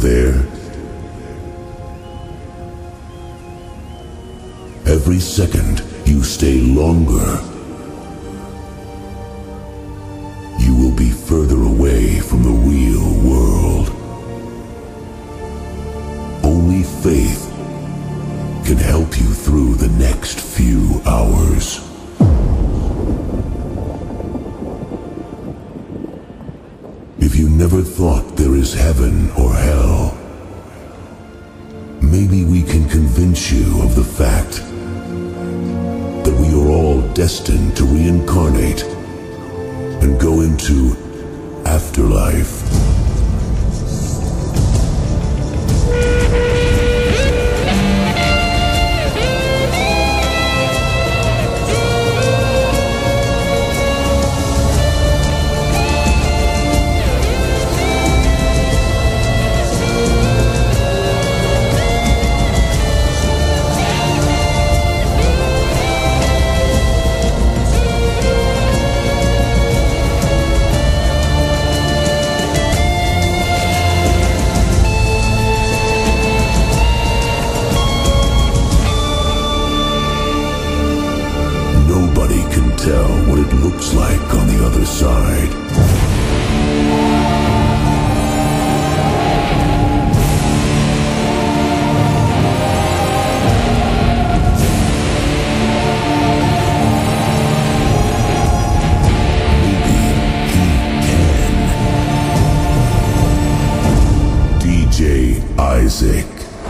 there? Every second you stay longer, you will be further away from the real world. Only faith can help you through the next few hours. If you never thought there is heaven or hell, maybe we can convince you of the fact that we are all destined to reincarnate and go into afterlife. Tell what it looks like on the other side. Maybe he can. DJ Isaac.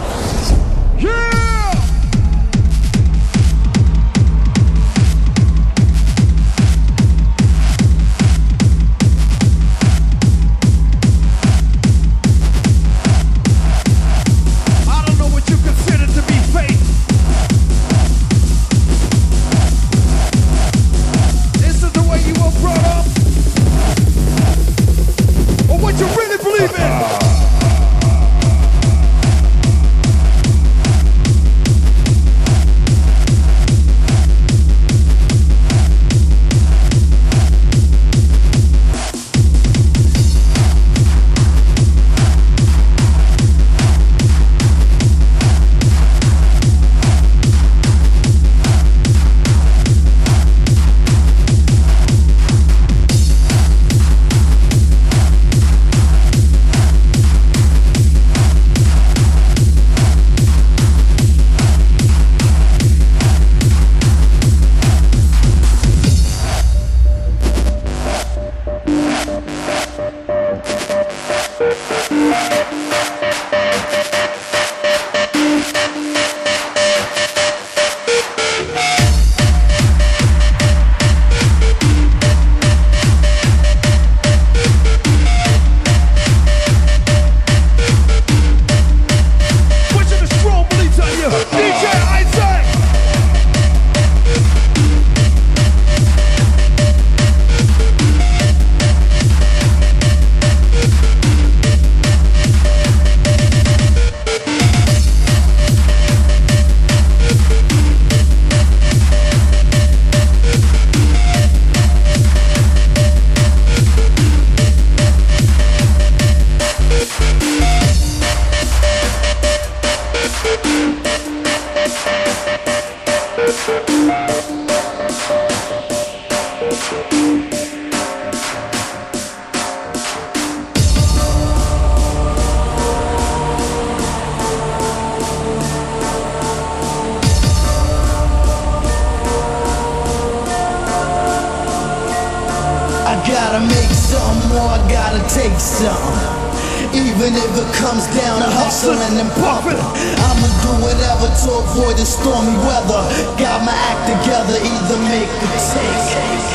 Even if it comes down to hustling and pumping, I'ma do whatever to avoid the stormy weather. Got my act together, either make or take.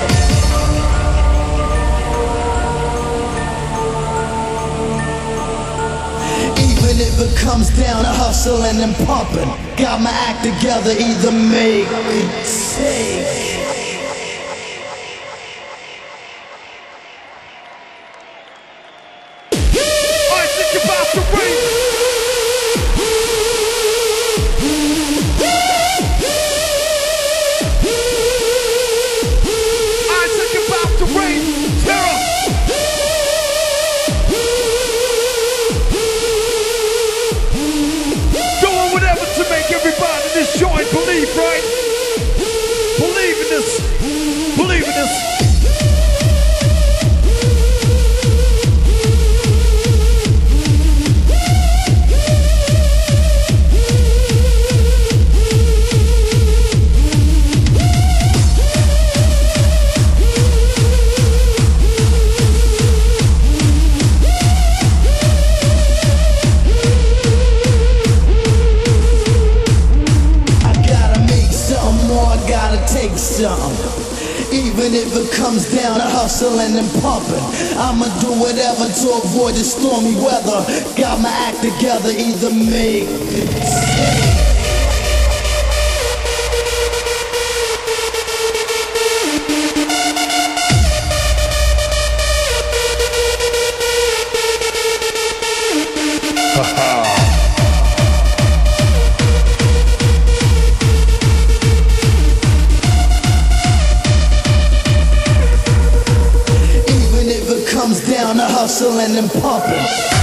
Even if it comes down to hustling and pumping, got my act together, either make or take. down, hustling and pumping. I'ma do whatever to avoid the stormy weather. Got my act together, either make it. Comes down to hustling and pumping.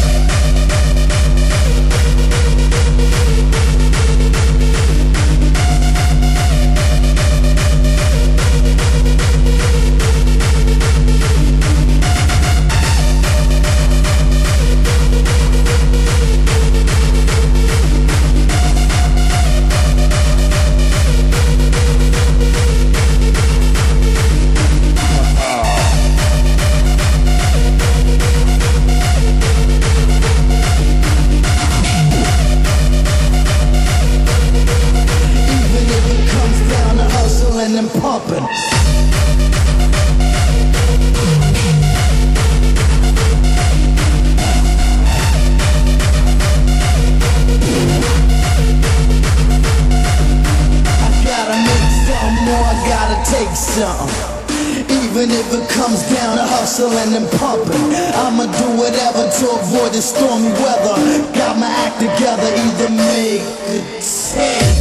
And pumping. I gotta make some more, I gotta take some. Even if it comes down to hustling and pumping, I'ma do whatever to avoid the stormy weather. Got my act together, either make it take.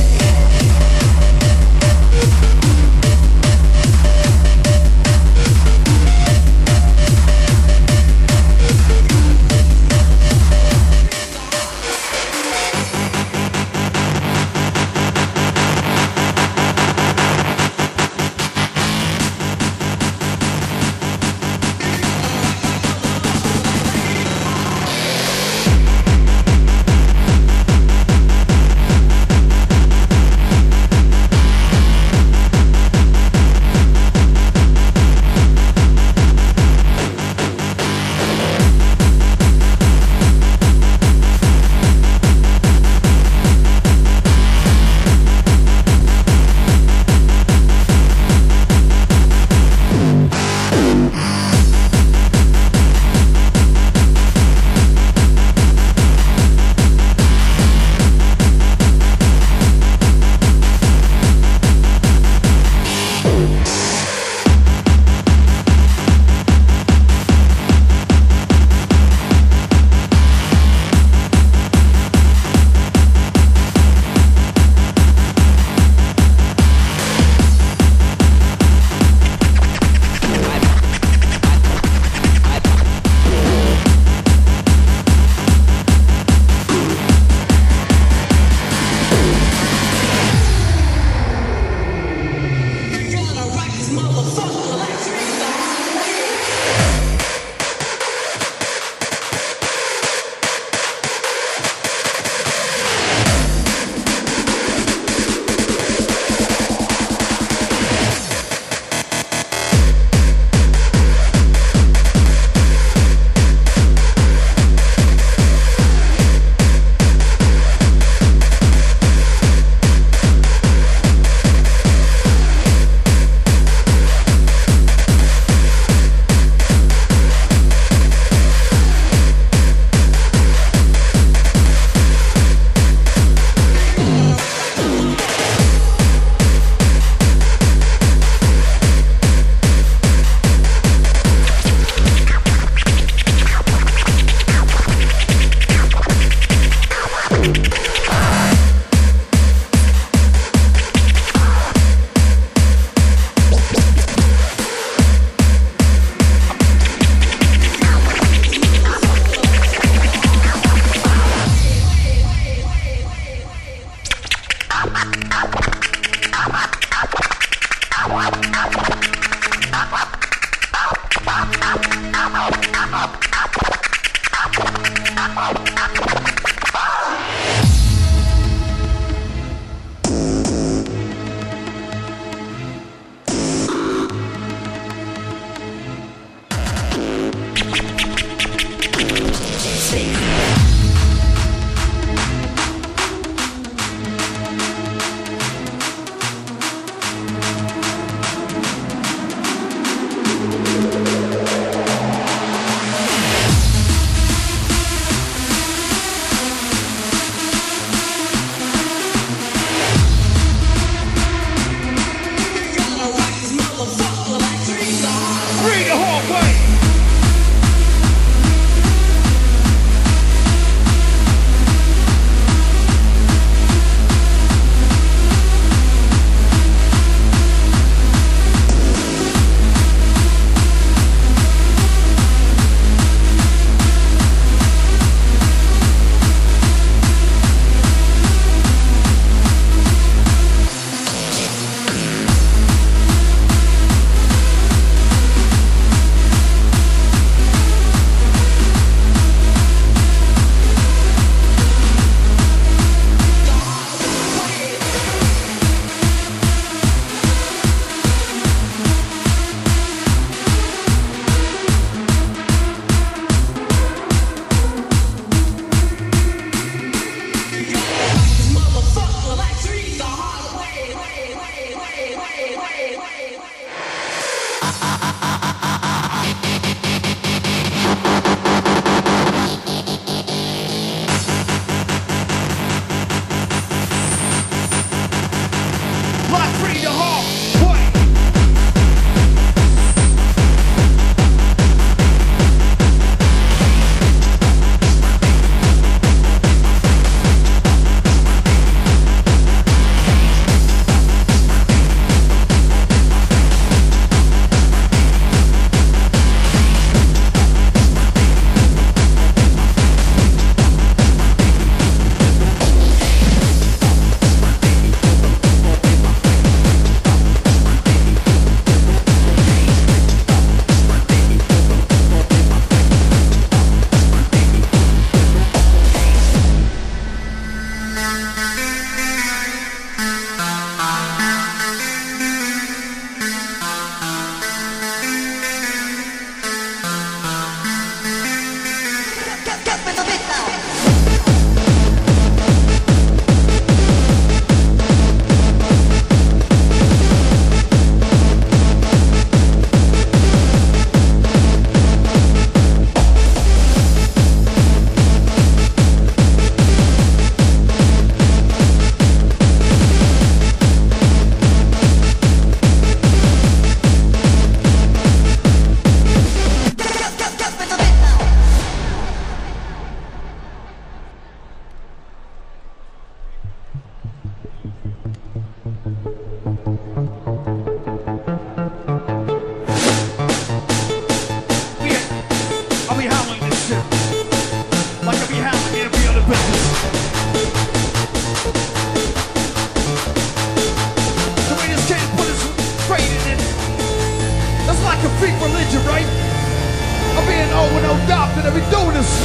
right? I'm being old with no doubt that I be doing this.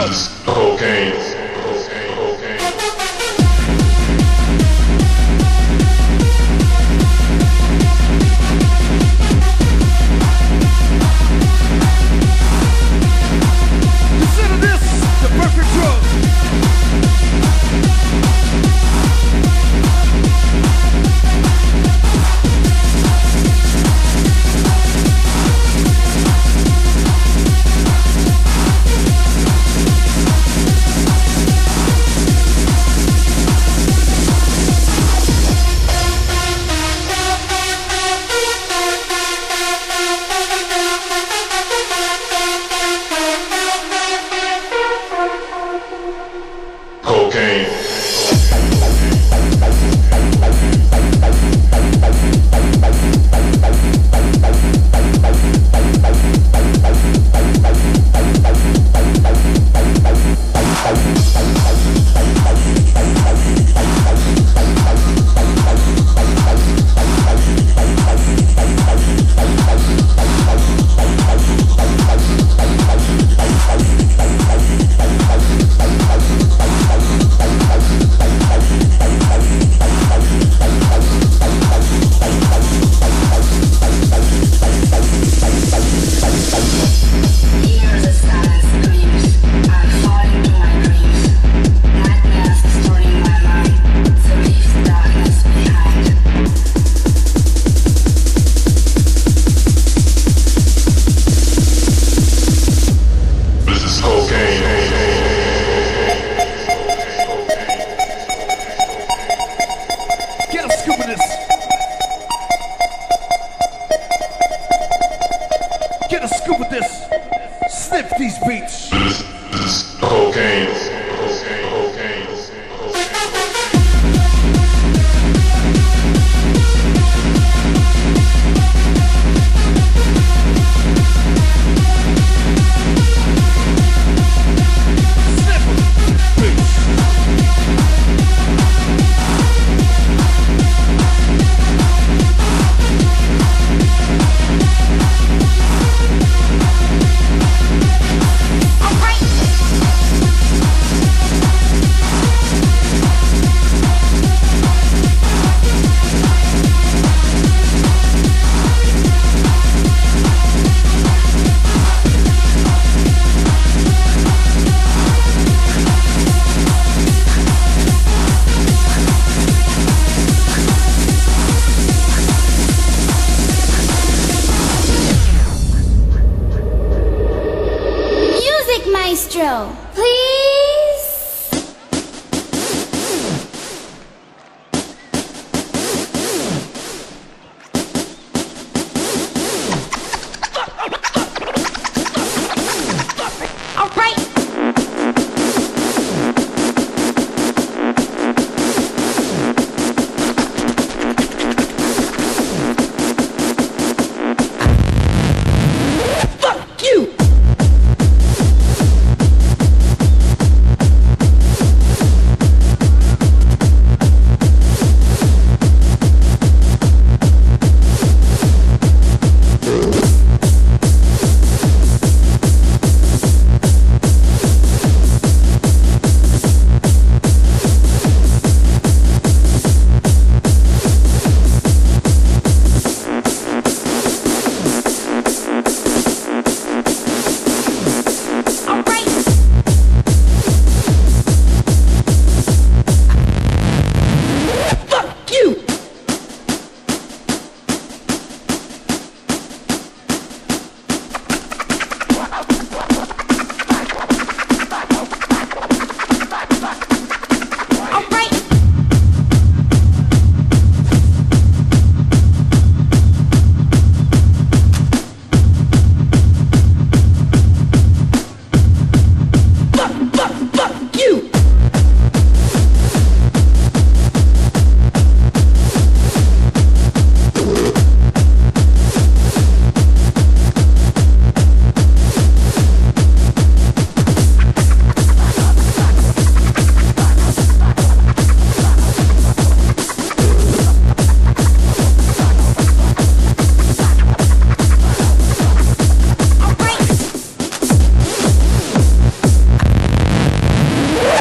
is cocaine. Consider this the perfect drug. Cocaine.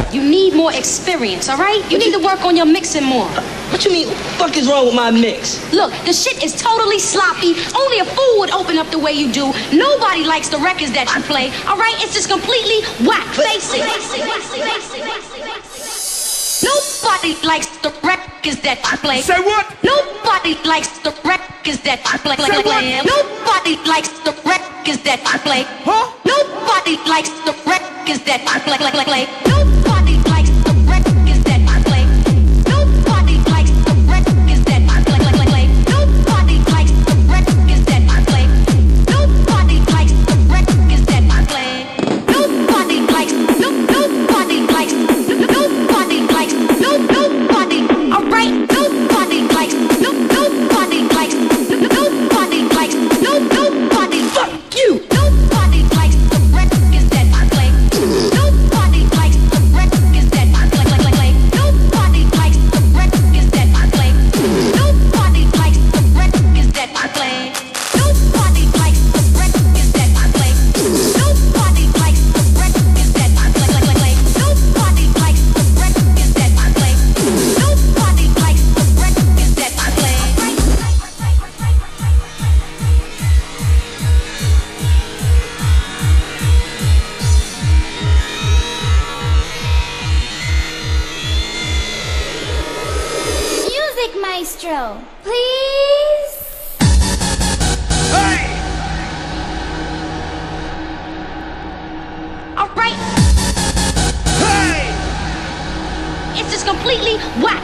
You need more experience, all right? You need to work on your mixing more. What you mean? What the fuck is wrong with my mix? Look, the shit is totally sloppy. Only a fool would open up the way you do. Nobody likes the records that you play, all right? It's just completely whack. Face it. Nobody likes the records that you play. Say what? Nobody likes the records that you play. Say what? Nobody likes the records that you play. Huh? Nobody likes the records that you play. Nobody likes the records that you play. Nobody likes the records that you play. Nobody likes the records that you play. Nobody likes the records that you play. Nobody likes. Nobody likes. Nobody likes. Nobody. All right. Nobody likes. Nobody likes. Nobody likes. Nobody. Fuck you. Nobody likes the records that you play. Nobody likes the records that you play. Nobody likes the records that you play. Nobody likes the records that you play. Nobody likes the records that you play. Nobody likes the records that you play. Nobody likes the records that you play. Nobody likes the records that you play. Music Maestro, please. Hey! All right. Hey! It's just completely whack.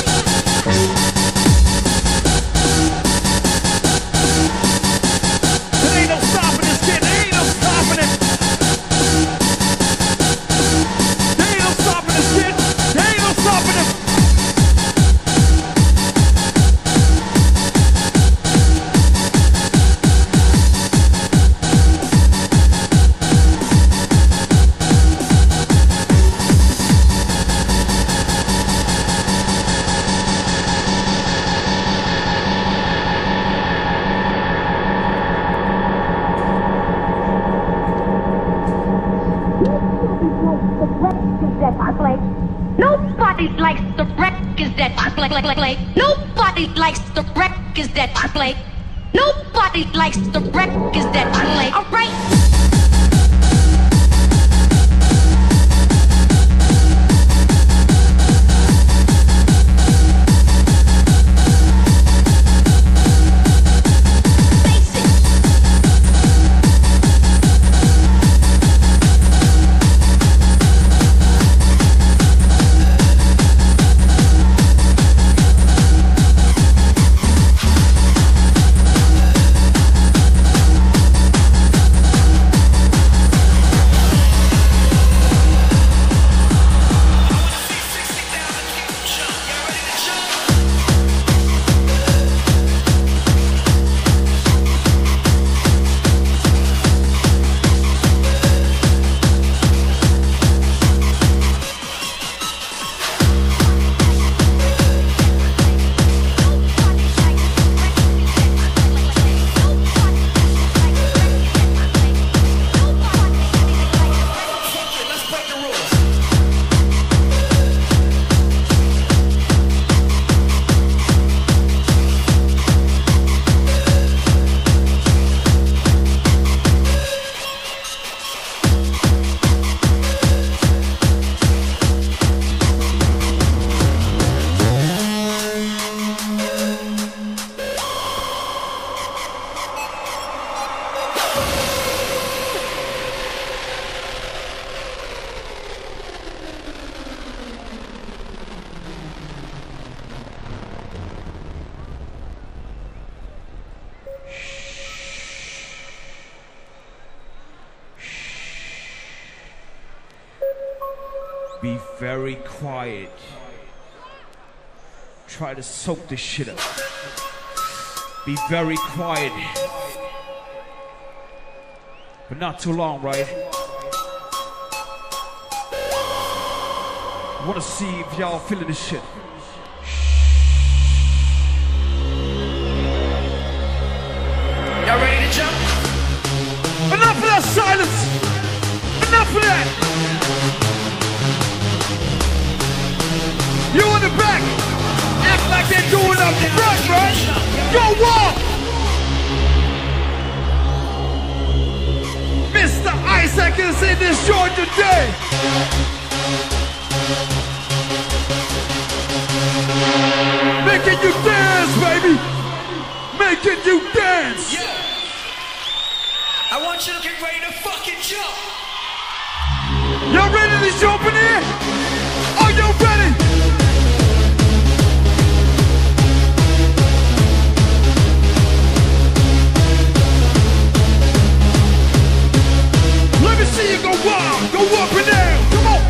There ain't no stopping this shit. There ain't no stopping it. There ain't no stopping this shit. There ain't no stopping it. Nobody likes the records that you play. Nobody likes the records that you play. Nobody likes the records that you play. All right. Be very quiet. Try to soak this shit up. Be very quiet. But not too long, right? I wanna see if y'all feeling this shit. Y'all ready to jump? Enough of that silence! Enough of that! going up front, man. Go walk. Mr. Isaac is in this joint today. Making you dance, baby. Making you dance. Yeah. I want you to get ready to fucking jump. Y'all ready to jump in here? Are you ready? Let me see you go wild, go up and down. Come on.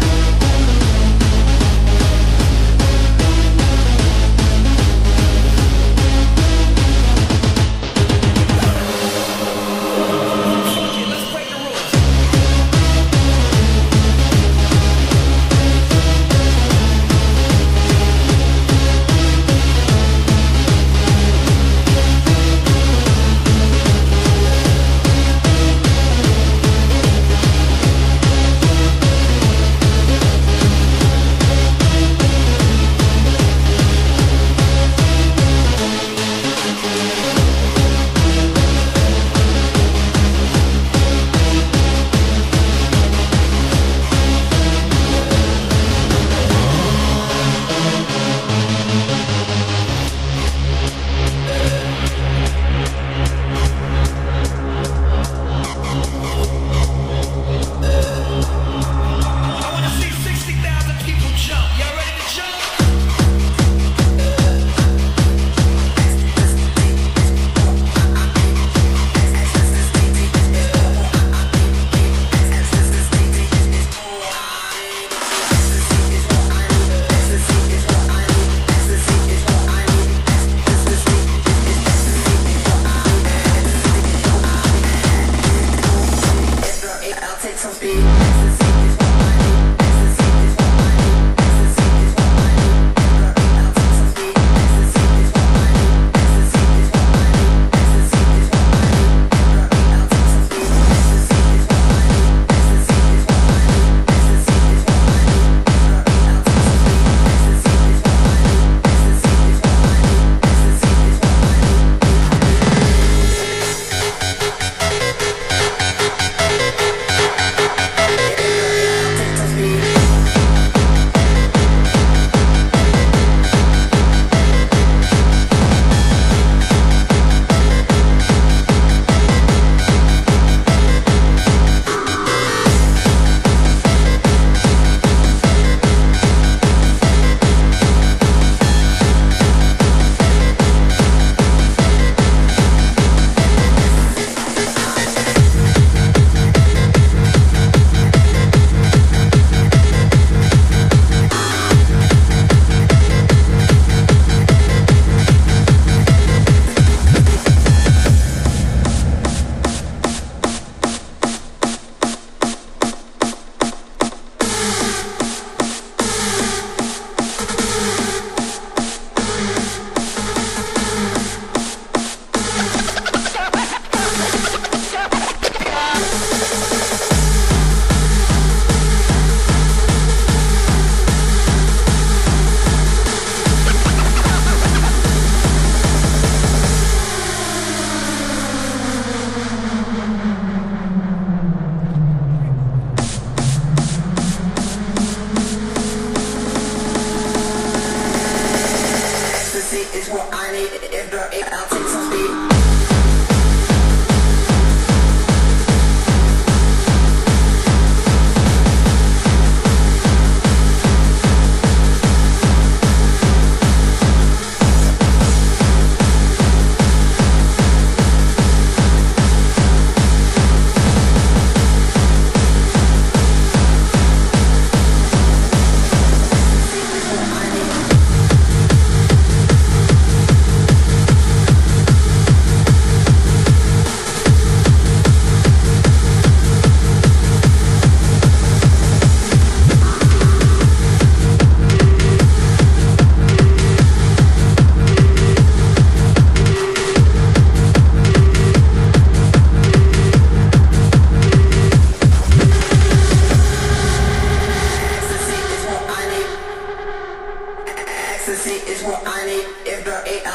Ecstasy is what I need. If the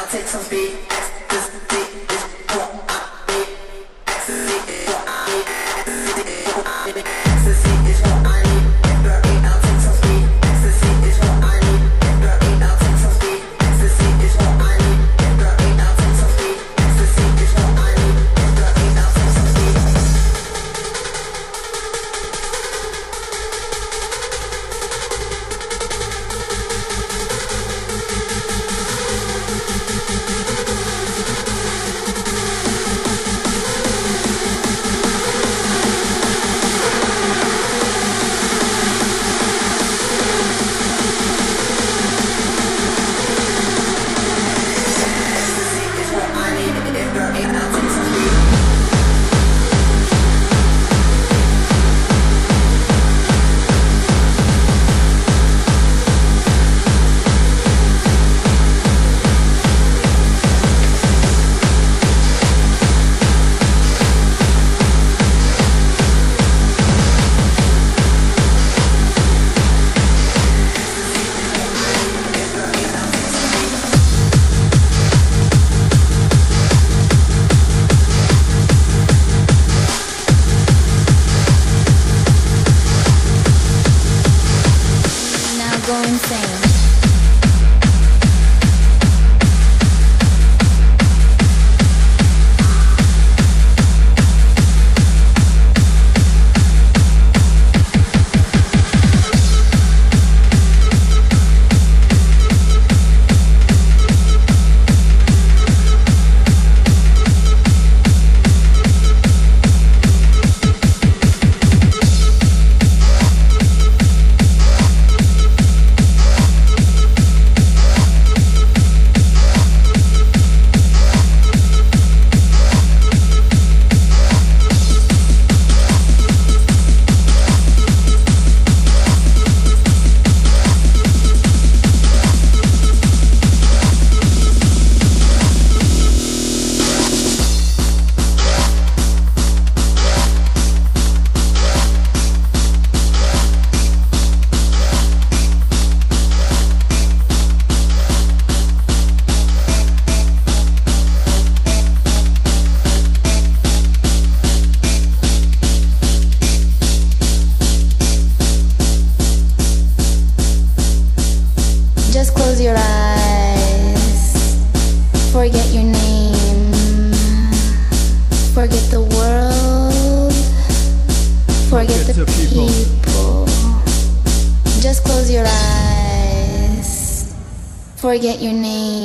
Forget your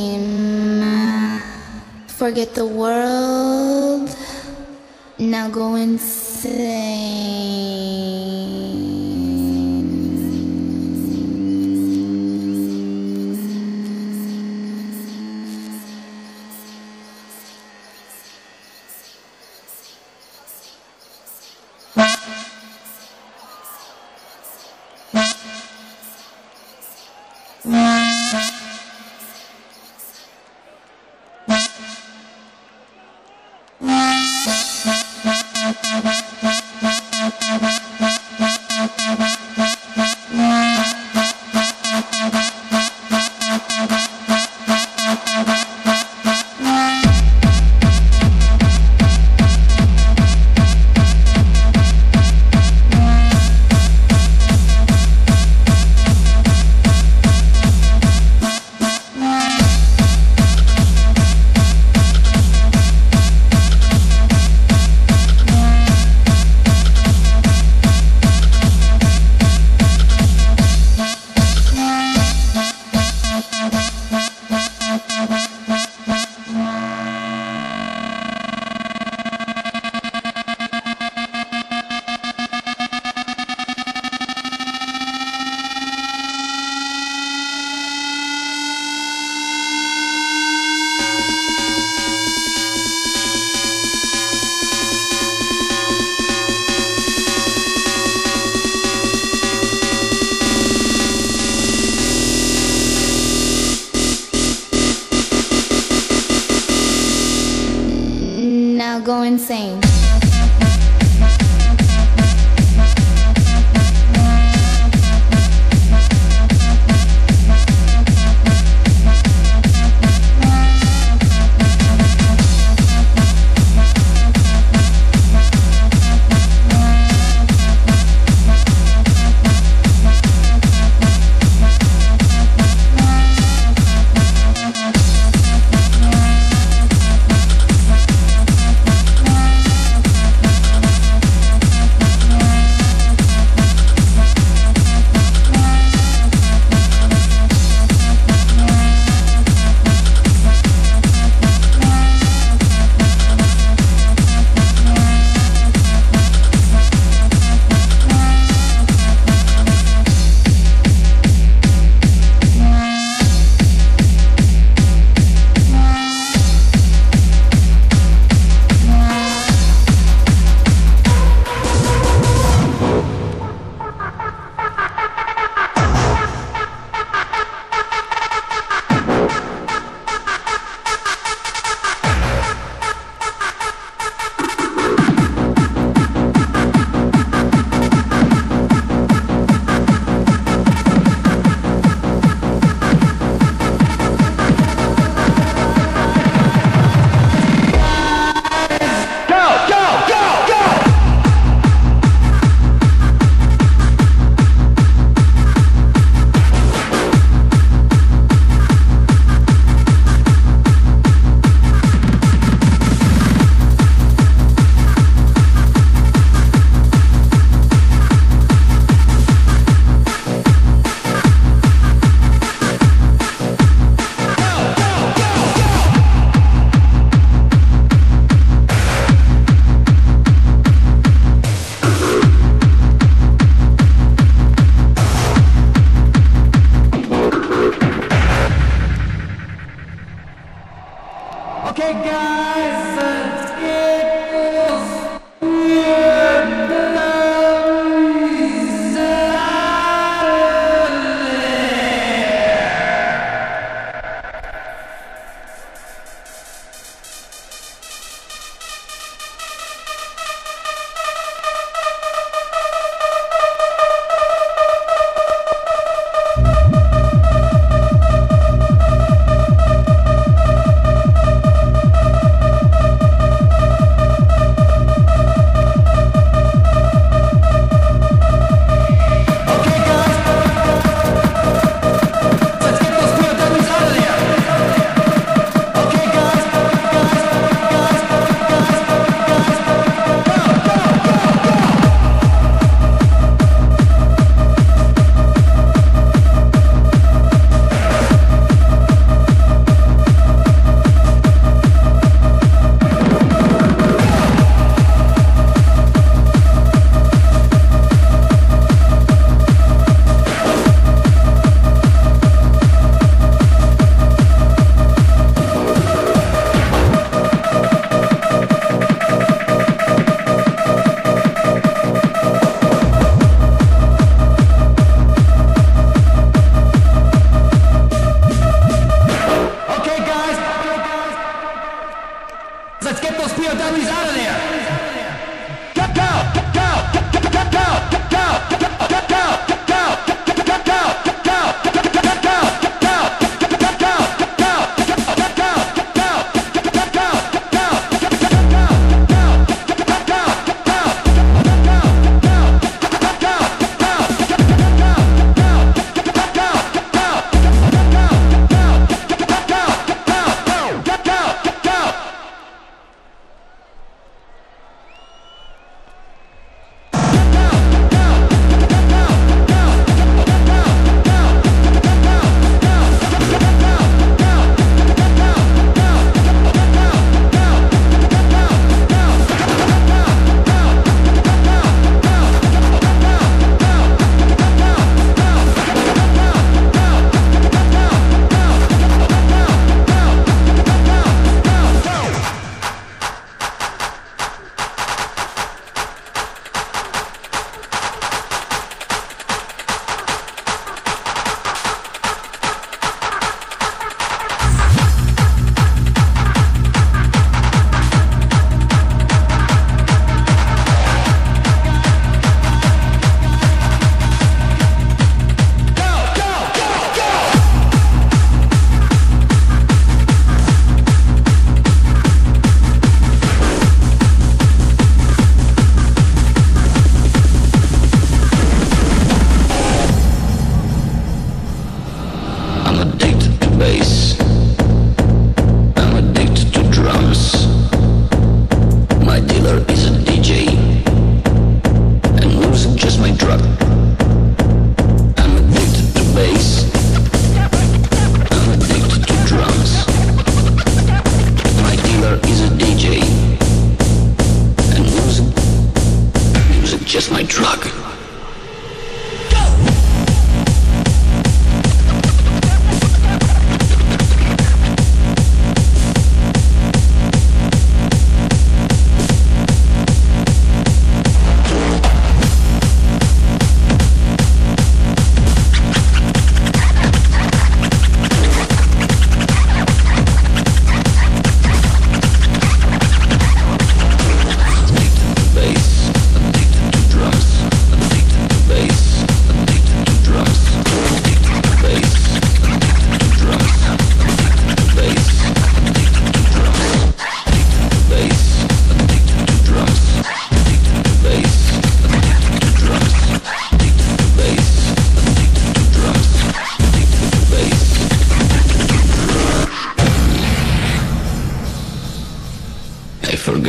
name. Forget the world. Now go insane. Go insane.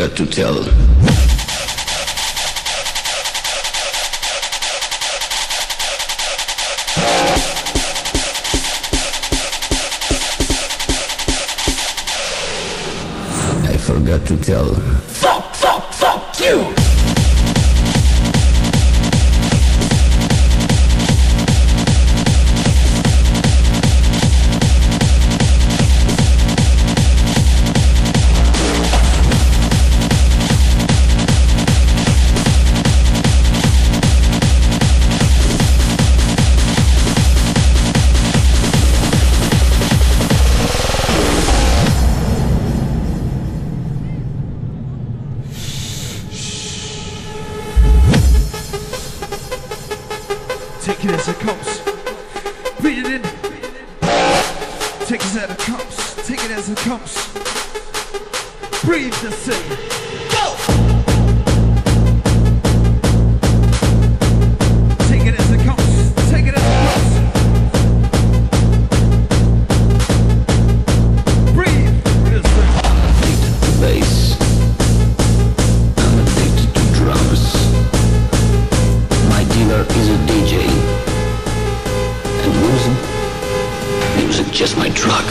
forgot to tell. I forgot to tell. Fuck you! Take it as it comes. Breathe it in. Take it as it comes. Take it as it comes. Breathe the city. Go! Take it as it comes. Take it as it comes. Breathe the city. I'm addicted to bass. I'm addicted to drums. My dealer is a DJ. And music just my drug.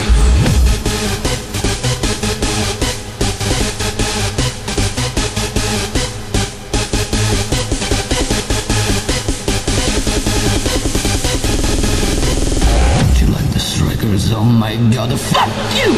Don't you like the strikers? Oh my god, fuck you!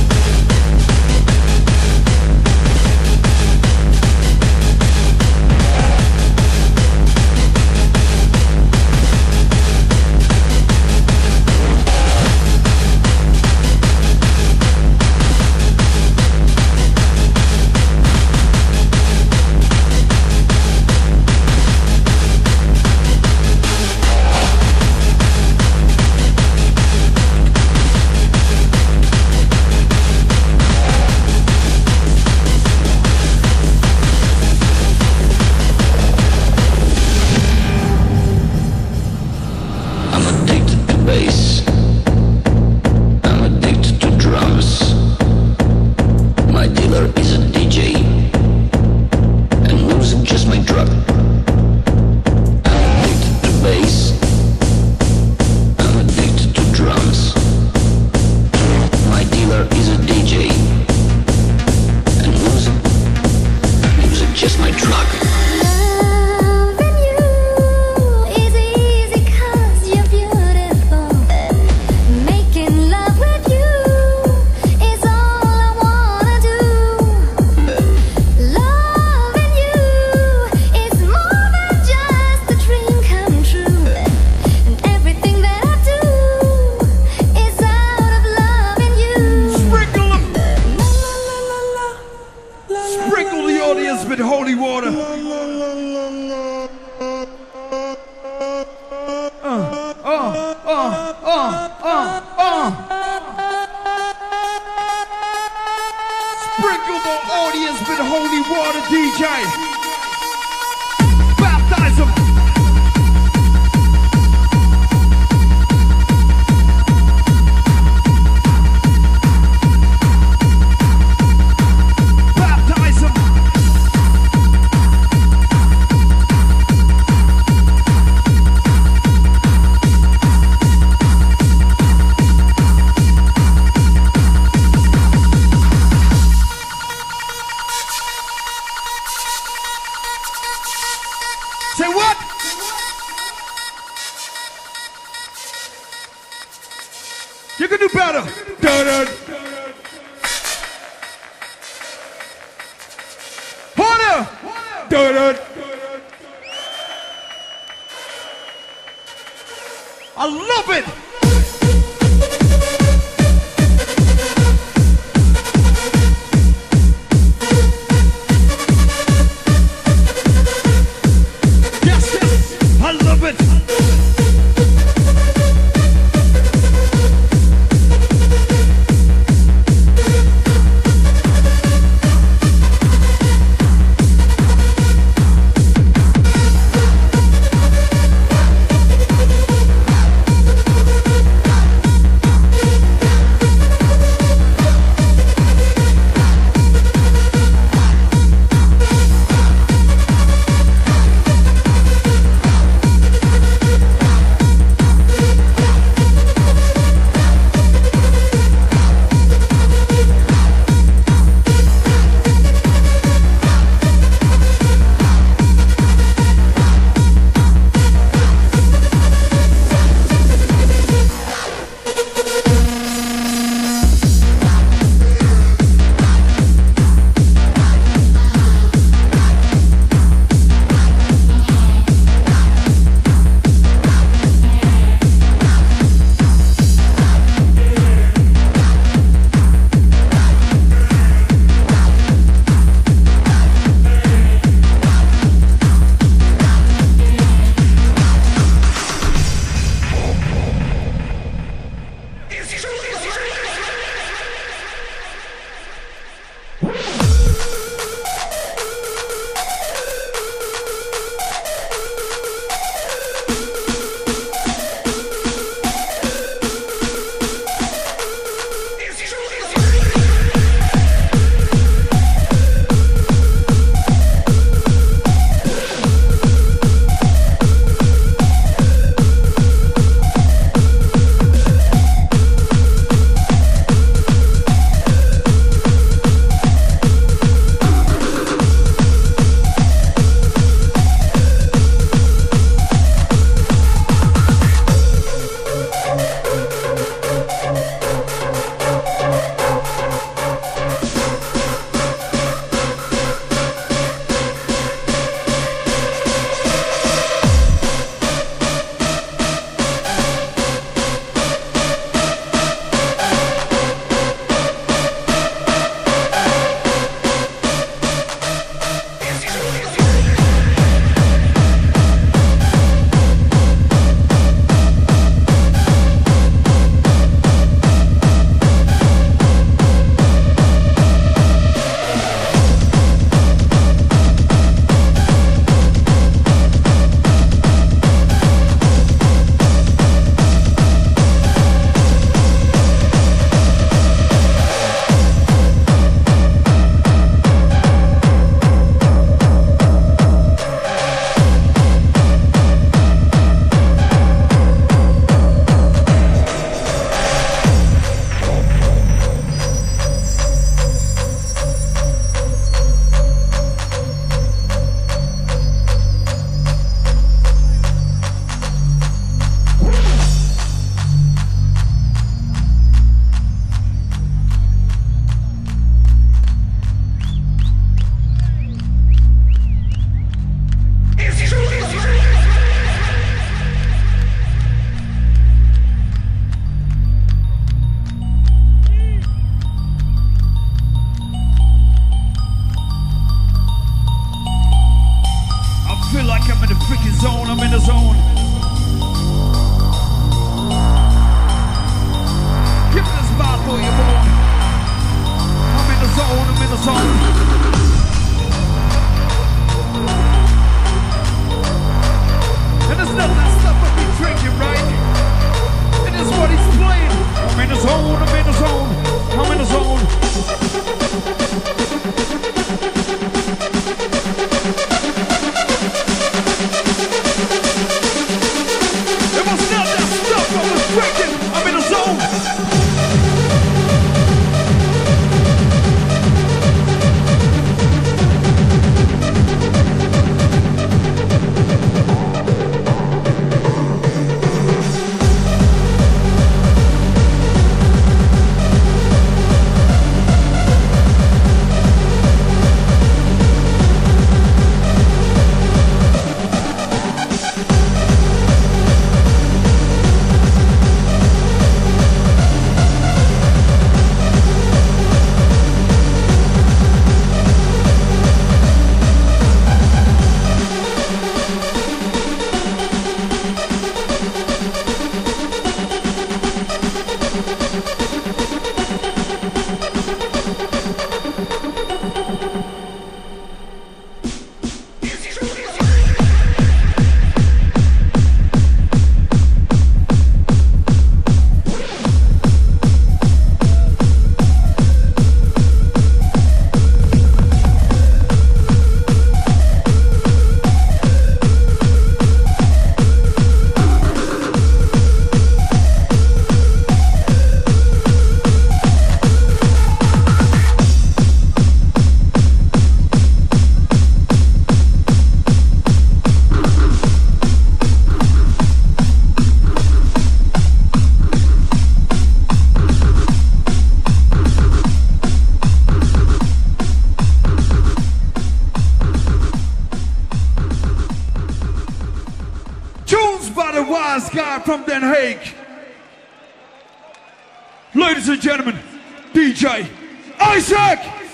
Sprinkle the audience with holy water, DJ. Baptize them. Baptize them. Say what? You can do better. Harder. I love it. I love it. nice guy from Den Haag. Ladies and gentlemen, DJ Isaac